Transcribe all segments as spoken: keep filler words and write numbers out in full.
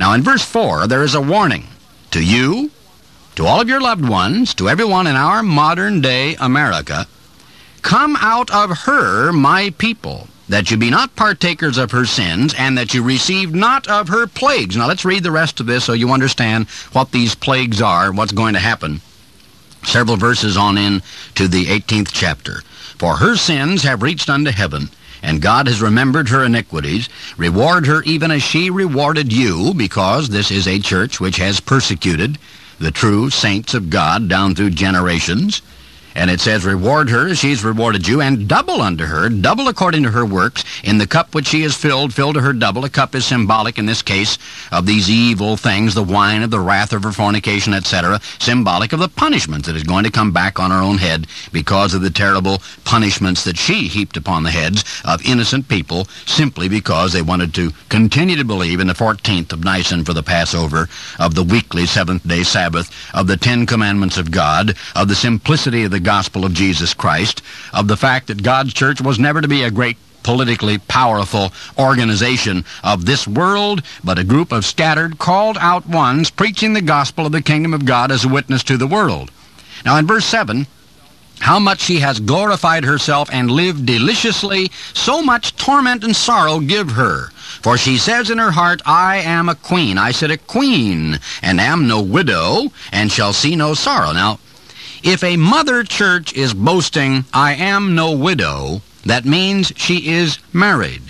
Now in verse four, there is a warning to you, to all of your loved ones, to everyone in our modern day America. Come out of her, my people, that you be not partakers of her sins, and that you receive not of her plagues. Now let's read the rest of this so you understand what these plagues are, what's going to happen. Several verses on in to the eighteenth chapter. For her sins have reached unto heaven, and God has remembered her iniquities. Reward her even as she rewarded you, because this is a church which has persecuted the true saints of God down through generations. And it says, reward her as she's rewarded you, and double unto her, double according to her works. In the cup which she has filled, fill to her double. A cup is symbolic, in this case, of these evil things, the wine of the wrath of her fornication, et cetera, symbolic of the punishment that is going to come back on her own head because of the terrible punishments that she heaped upon the heads of innocent people, simply because they wanted to continue to believe in the fourteenth of Nisan for the Passover, of the weekly seventh-day Sabbath, of the Ten Commandments of God, of the simplicity of the gospel of Jesus Christ, of the fact that God's church was never to be a great politically powerful organization of this world, but a group of scattered, called out ones preaching the gospel of the kingdom of God as a witness to the world. Now in verse seven, how much she has glorified herself and lived deliciously, so much torment and sorrow give her. For she says in her heart, I am a queen. I said a queen, and am no widow, and shall see no sorrow. Now, if a mother church is boasting, I am no widow, that means she is married.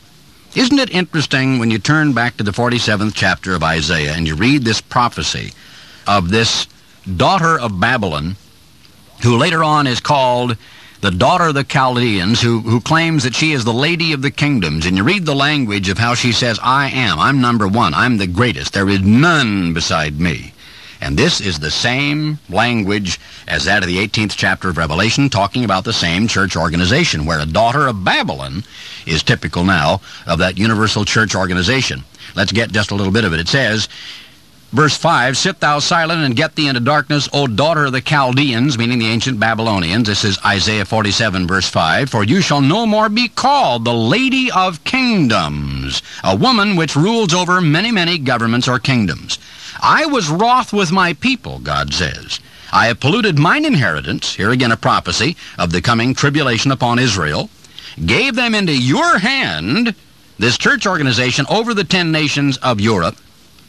Isn't it interesting when you turn back to the forty-seventh chapter of Isaiah and you read this prophecy of this daughter of Babylon, who later on is called the daughter of the Chaldeans, who, who claims that she is the lady of the kingdoms. And you read the language of how she says, I am, I'm number one, I'm the greatest, there is none beside me. And this is the same language as that of the eighteenth chapter of Revelation, talking about the same church organization, where a daughter of Babylon is typical now of that universal church organization. Let's get just a little bit of it. It says, verse five, sit thou silent and get thee into darkness, O daughter of the Chaldeans, meaning the ancient Babylonians. This is Isaiah forty-seven, verse five. For you shall no more be called the lady of kingdoms, a woman which rules over many, many governments or kingdoms. I was wroth with my people, God says. I have polluted mine inheritance, here again a prophecy of the coming tribulation upon Israel, gave them into your hand, this church organization, over the ten nations of Europe.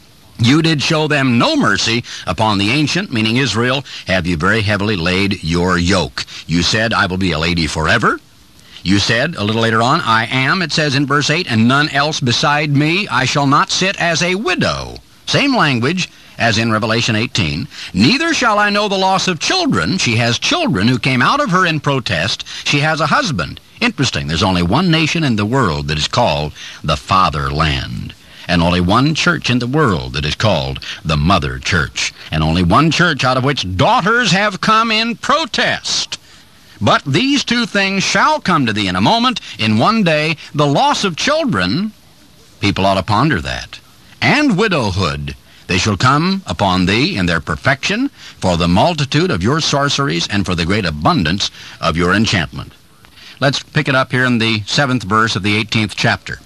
You did show them no mercy upon the ancient, meaning Israel, have you very heavily laid your yoke. You said, I will be a lady forever. You said, a little later on, I am, it says in verse eight, and none else beside me. I shall not sit as a widow. Same language as in Revelation eighteen. Neither shall I know the loss of children. She has children who came out of her in protest. She has a husband. Interesting, there's only one nation in the world that is called the Fatherland. And only one church in the world that is called the Mother Church. And only one church out of which daughters have come in protest. But these two things shall come to thee in a moment, in one day. The loss of children, people ought to ponder that, and widowhood, they shall come upon thee in their perfection, for the multitude of your sorceries and for the great abundance of your enchantment. Let's pick it up here in the seventh verse of the eighteenth chapter.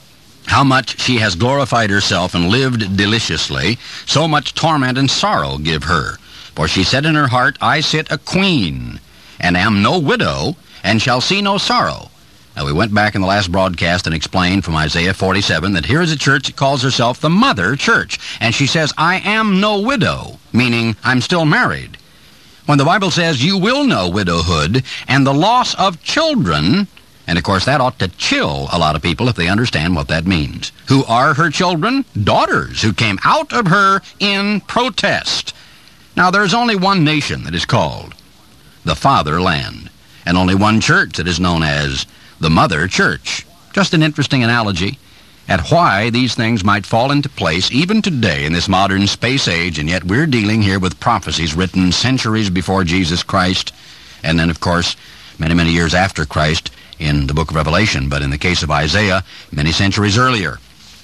How much she has glorified herself and lived deliciously, so much torment and sorrow give her. For she said in her heart, I sit a queen, and am no widow, and shall see no sorrow. Now, we went back in the last broadcast and explained from Isaiah forty-seven that here is a church that calls herself the Mother Church. And she says, I am no widow, meaning I'm still married. When the Bible says you will know widowhood and the loss of children, and of course that ought to chill a lot of people if they understand what that means. Who are her children? Daughters who came out of her in protest. Now, there's only one nation that is called the Fatherland, and only one church that is known as the Mother Church. Just an interesting analogy at why these things might fall into place even today in this modern space age, and yet we're dealing here with prophecies written centuries before Jesus Christ, and then, of course, many, many years after Christ in the book of Revelation, but in the case of Isaiah, many centuries earlier.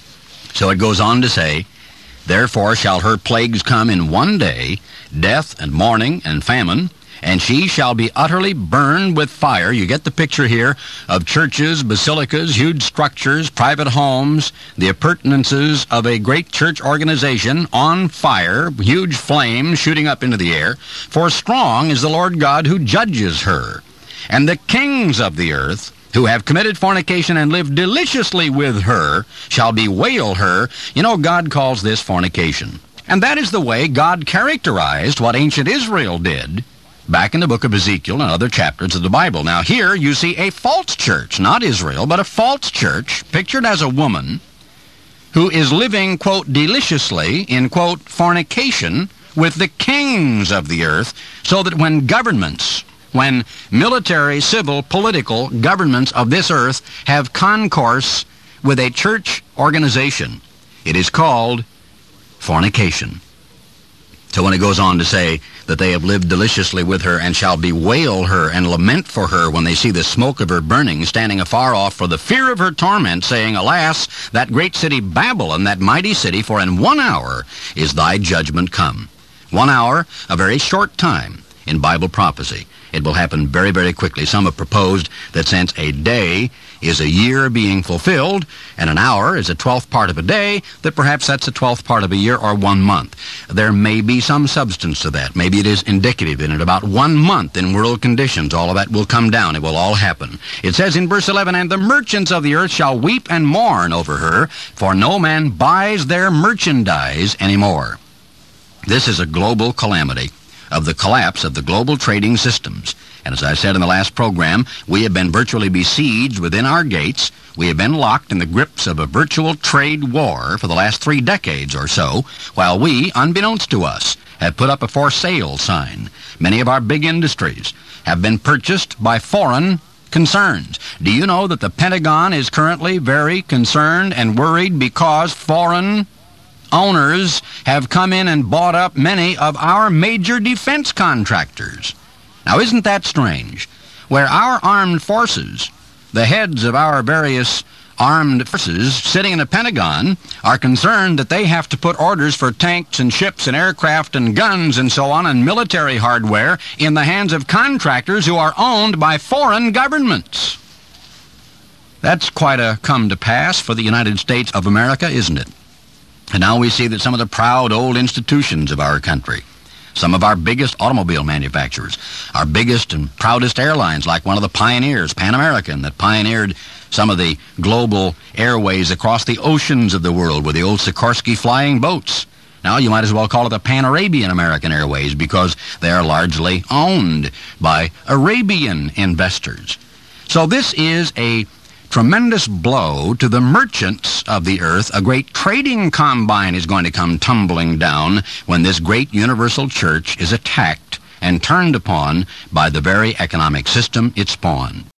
So it goes on to say, therefore shall her plagues come in one day, death and mourning and famine, and she shall be utterly burned with fire. You get the picture here of churches, basilicas, huge structures, private homes, the appurtenances of a great church organization on fire, huge flames shooting up into the air. For strong is the Lord God who judges her. And the kings of the earth, who have committed fornication and lived deliciously with her, shall bewail her. You know, God calls this fornication. And that is the way God characterized what ancient Israel did back in the book of Ezekiel and other chapters of the Bible. Now here you see a false church, not Israel, but a false church, pictured as a woman who is living, quote, deliciously in, quote, fornication with the kings of the earth, so that when governments, when military, civil, political governments of this earth have concourse with a church organization, it is called fornication. So when it goes on to say that they have lived deliciously with her and shall bewail her and lament for her when they see the smoke of her burning, standing afar off for the fear of her torment, saying, Alas, that great city Babylon, that mighty city, for in one hour is thy judgment come. One hour, a very short time in Bible prophecy. It will happen very, very quickly. Some have proposed that since a day is a year being fulfilled, and an hour is a twelfth part of a day, that perhaps that's a twelfth part of a year or one month. There may be some substance to that. Maybe it is indicative in it. About one month in world conditions, all of that will come down. It will all happen. It says in verse eleven, And the merchants of the earth shall weep and mourn over her, for no man buys their merchandise anymore. This is a global calamity of the collapse of the global trading systems. And as I said in the last program, we have been virtually besieged within our gates. We have been locked in the grips of a virtual trade war for the last three decades or so, while we, unbeknownst to us, have put up a for sale sign. Many of our big industries have been purchased by foreign concerns. Do you know that the Pentagon is currently very concerned and worried because foreign owners have come in and bought up many of our major defense contractors? Now, isn't that strange? Where our armed forces, the heads of our various armed forces sitting in the Pentagon, are concerned that they have to put orders for tanks and ships and aircraft and guns and so on and military hardware in the hands of contractors who are owned by foreign governments. That's quite a come to pass for the United States of America, isn't it? And now we see that some of the proud old institutions of our country, some of our biggest automobile manufacturers, our biggest and proudest airlines, like one of the pioneers, Pan American, that pioneered some of the global airways across the oceans of the world with the old Sikorsky flying boats. Now you might as well call it the Pan-Arabian American Airways, because they are largely owned by Arabian investors. So this is a tremendous blow to the merchants of the earth. A great trading combine is going to come tumbling down when this great universal church is attacked and turned upon by the very economic system it spawned.